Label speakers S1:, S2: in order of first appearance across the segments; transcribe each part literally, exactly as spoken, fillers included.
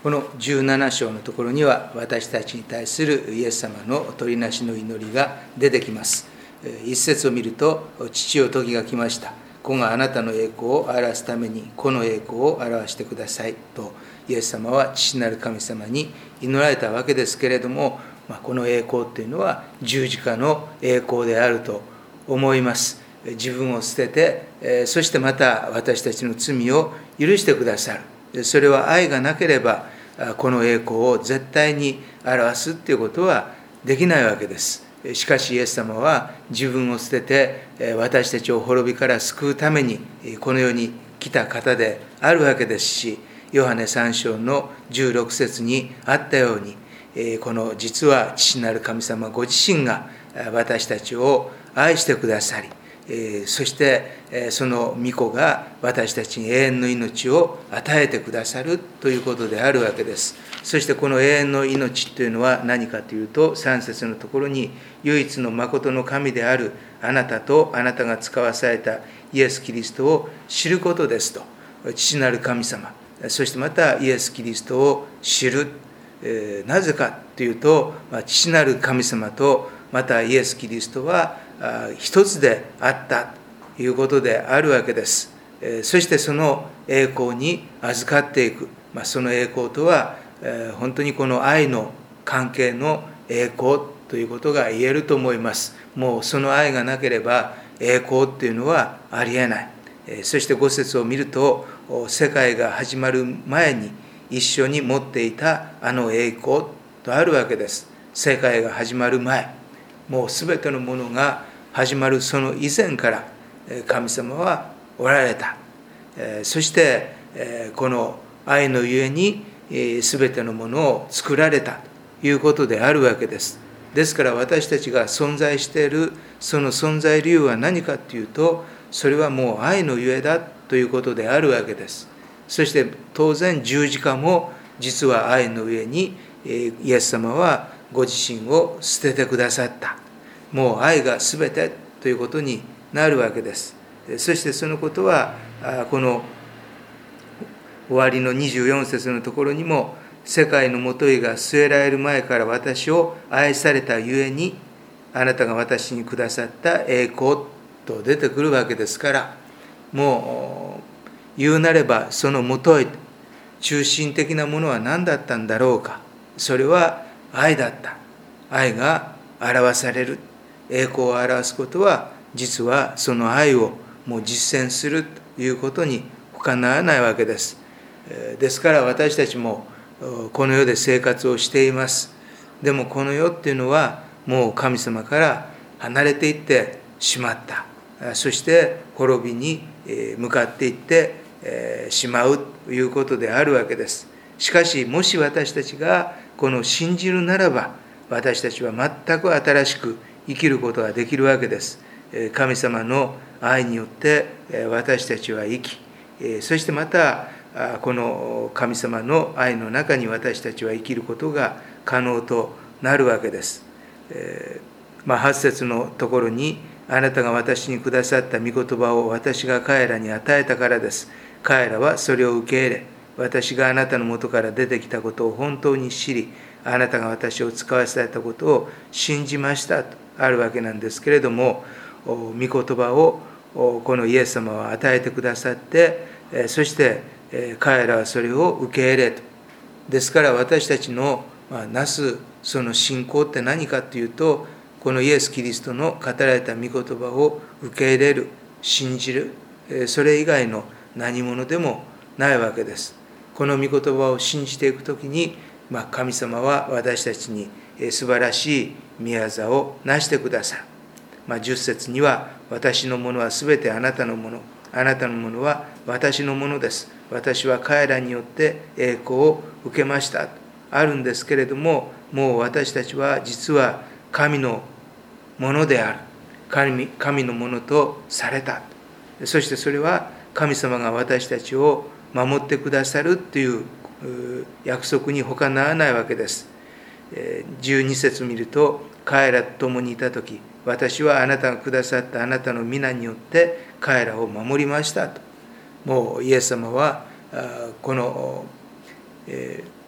S1: このじゅうなな章のところには、私たちに対するイエス様の取りなしの祈りが出てきます。一節を見ると、父よ時が来ました。子があなたの栄光を表すために、子の栄光を表してくださいと、イエス様は父なる神様に祈られたわけですけれども、この栄光というのは十字架の栄光であると思います。自分を捨てて、そしてまた私たちの罪を許してくださる。それは愛がなければ、この栄光を絶対に表すということはできないわけです。しかしイエス様は自分を捨てて、私たちを滅びから救うためにこの世に来た方であるわけですし、ヨハネさん章のじゅうろく節にあったように、この実は父なる神様ご自身が私たちを愛してくださり、そしてその御子が私たちに永遠の命を与えてくださるということであるわけです。そしてこの永遠の命というのは何かというと、さん節のところに、唯一の真の神であるあなたとあなたが使わされたイエス・キリストを知ることですと。父なる神様、そしてまたイエス・キリストを知る。なぜかというと、父なる神様とまたイエス・キリストは一つであったということであるわけです。そしてその栄光に預かっていく、その栄光とは本当にこの愛の関係の栄光ということが言えると思います。もうその愛がなければ栄光っていうのはありえない。そしてご節を見ると、世界が始まる前に一緒に持っていたあの栄光とあるわけです。世界が始まる前、もうすべてのものが始まるその以前から神様はおられた。そしてこの愛のゆえにすべてのものを作られたということであるわけです。ですから私たちが存在しているその存在理由は何かというと、それはもう愛のゆえだということであるわけです。そして当然十字架も実は愛のゆえにイエス様はご自身を捨ててくださった。もう愛がすべてということになるわけです。そしてそのことはこの終わりのにじゅうよん節のところにも、世界のもといが据えられる前から私を愛されたゆえに、あなたが私にくださった栄光と出てくるわけですから、もう言うなればそのもとい、中心的なものは何だったんだろうか。それは愛だった。愛が表される。栄光を表すことは、実はその愛をもう実践するということに他ならないわけです。ですから私たちもこの世で生活をしています。でもこの世っていうのはもう神様から離れていってしまった。そして滅びに向かっていってしまうということであるわけです。しかしもし私たちがこの信じるならば、私たちは全く新しく生きることができるわけです。神様の愛によって私たちは生き、そしてまたこの神様の愛の中に私たちは生きることが可能となるわけです。まあ、はち節のところに、あなたが私にくださった御言葉を私が彼らに与えたからです。彼らはそれを受け入れ、私があなたの元から出てきたことを本当に知り、あなたが私を使わされたことを信じましたとあるわけなんですけれども、御言葉をこのイエス様は与えてくださって、そして彼らはそれを受け入れと。ですから私たちのなすその信仰って何かというと、このイエス・キリストの語られた御言葉を受け入れる、信じる、それ以外の何者でもないわけです。この御言葉を信じていくときに、まあ、神様は私たちに素晴らしい宮業をなしてくださる。まあ、じゅっ節には、私のものはすべてあなたのもの、あなたのものは私のものです。私は彼らによって栄光を受けました。あるんですけれども、もう私たちは実は神のものである。神、神のものとされた。そしてそれは神様が私たちを守ってくださるという約束に他ならないわけです。じゅうに節見ると、彼らと共にいたとき、私はあなたがくださったあなたの皆によって彼らを守りましたと。もうイエス様はこの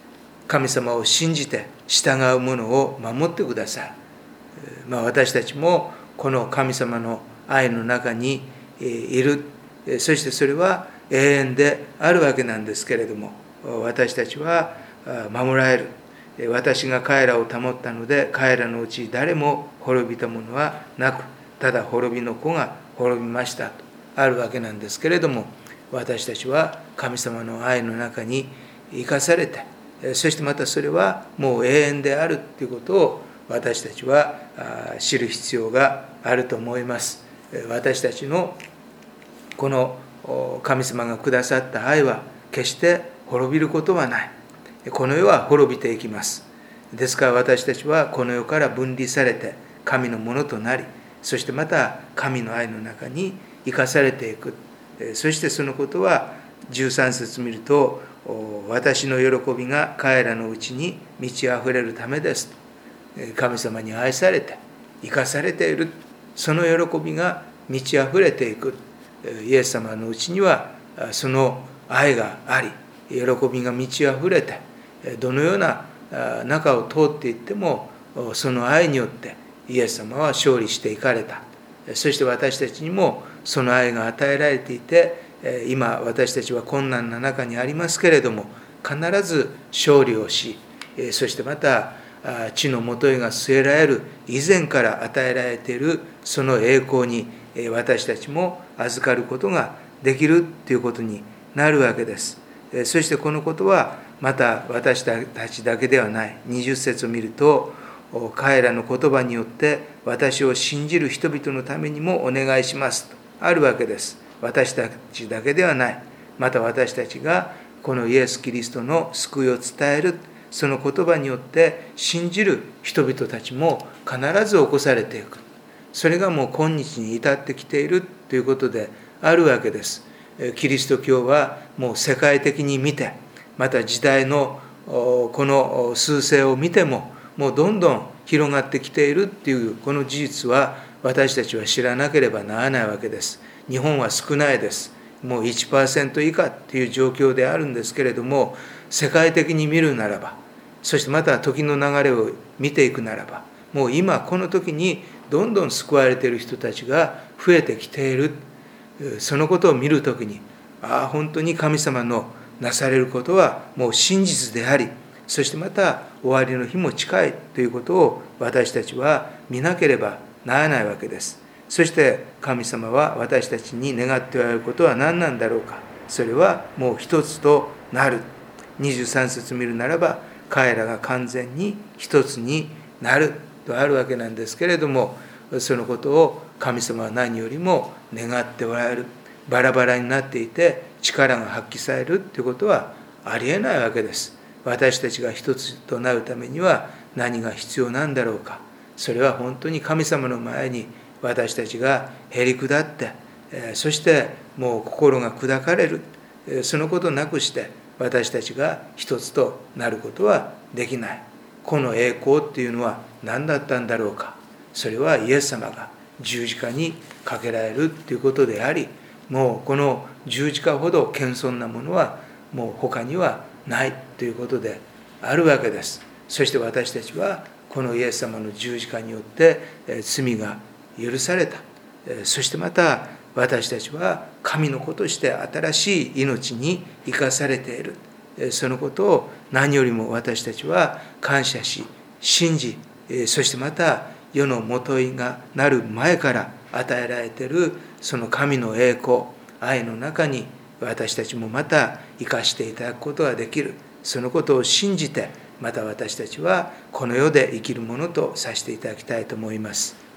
S1: 神様を信じて従うものを守ってください。まあ、私たちもこの神様の愛の中にいる。そしてそれは永遠であるわけなんですけれども、私たちは守られる。私が彼らを保ったので、彼らのうち誰も滅びたものはなく、ただ滅びの子が滅びましたとあるわけなんですけれども、私たちは神様の愛の中に生かされて、そしてまたそれはもう永遠であるということを私たちは知る必要があると思います。私たちのこの神様がくださった愛は決して滅びることはない。この世は滅びていきます。ですから私たちはこの世から分離されて神のものとなり、そしてまた神の愛の中に生かされていく。そしてそのことはじゅうさん節見ると、私の喜びが彼らのうちに満ち溢れるためですと。神様に愛されて生かされている、その喜びが満ち溢れていく。イエス様のうちにはその愛があり、喜びが満ち溢れて、どのような中を通っていってもその愛によってイエス様は勝利していかれた。そして私たちにもその愛が与えられていて、今私たちは困難な中にありますけれども、必ず勝利をし、そしてまた地のもとへが据えられる以前から与えられているその栄光に私たちも預かることができるということになるわけです。そしてこのことはまた私たちだけではない。にじゅっ節を見ると、彼らの言葉によって私を信じる人々のためにもお願いしますとあるわけです。私たちだけではない。また私たちがこのイエス・キリストの救いを伝える、その言葉によって信じる人々たちも必ず起こされていく。それがもう今日に至ってきているということであるわけです。キリスト教はもう世界的に見て、また時代のこの趨勢を見ても、もうどんどん広がってきているっていうこの事実は私たちは知らなければならないわけです。日本は少ないです。もう いちパーセント 以下っていう状況であるんですけれども、世界的に見るならば、そしてまた時の流れを見ていくならば、もう今この時にどんどん救われている人たちが増えてきている。そのことを見るときに、ああ本当に神様のなされることはもう真実であり、そしてまた終わりの日も近いということを私たちは見なければならないわけです。そして神様は私たちに願っておられることは何なんだろうか。それはもう一つとなる。にじゅうさん節見るならば、彼らが完全に一つになるとあるわけなんですけれども、そのことを神様は何よりも願っておられる。バラバラになっていて力が発揮されるということはありえないわけです。私たちが一つとなるためには何が必要なんだろうか。それは本当に神様の前に私たちがへり下って、そしてもう心が砕かれる。そのことなくして私たちが一つとなることはできない。この栄光っていうのは何だったんだろうか。それはイエス様が十字架にかけられるということであり、もうこの十字架ほど謙遜なものはもう他にはないということであるわけです。そして私たちはこのイエス様の十字架によって罪が許された。そしてまた私たちは神の子として新しい命に生かされている。そのことを何よりも私たちは感謝し、信じ、そしてまた世のもといがなる前から与えられているその神の栄光、愛の中に私たちもまた生かしていただくことができる。そのことを信じて、また私たちはこの世で生きるものとさせていただきたいと思います。